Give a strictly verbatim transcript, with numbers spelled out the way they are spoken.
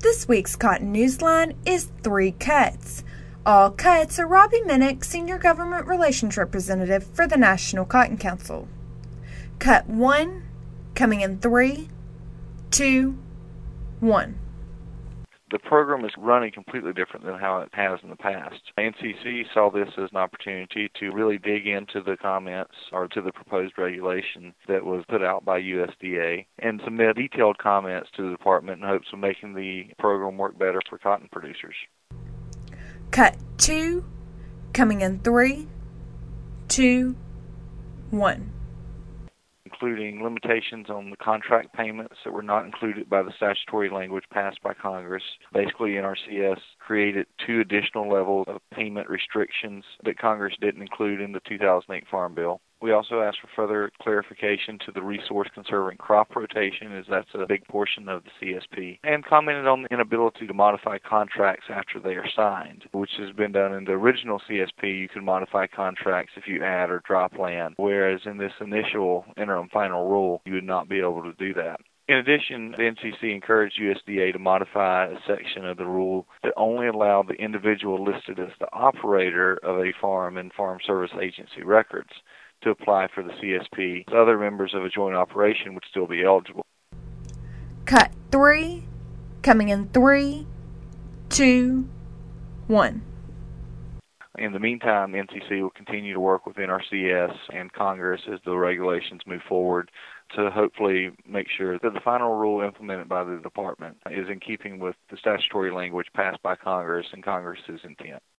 This week's Cotton Newsline is Three Cuts. All cuts are Robbie Minnick, Senior Government Relations Representative for the National Cotton Council. Cut one, coming in three, two, one. The program is running completely different than how it has in the past. N C C saw this as an opportunity to really dig into the comments or to the proposed regulation that was put out by U S D A and submit detailed comments to the department in hopes of making the program work better for cotton producers. Cut two, coming in three, two, one. Including limitations on the contract payments that were not included by the statutory language passed by Congress. Basically, N R C S created two additional levels of payment restrictions that Congress didn't include in the two thousand eight Farm Bill. We also asked for further clarification to the resource-conserving crop rotation, as that's a big portion of the C S P, and commented on the inability to modify contracts after they are signed, which has been done in the original C S P. You can modify contracts if you add or drop land, whereas in this initial interim final rule, you would not be able to do that. In addition, the N C C encouraged U S D A to modify a section of the rule that only allowed the individual listed as the operator of a farm in Farm Service Agency records to apply for the C S P. Other members of a joint operation would still be eligible. Cut three, coming in three, two, one. In the meantime, N C C will continue to work with N R C S and Congress as the regulations move forward to hopefully make sure that the final rule implemented by the department is in keeping with the statutory language passed by Congress and Congress's intent.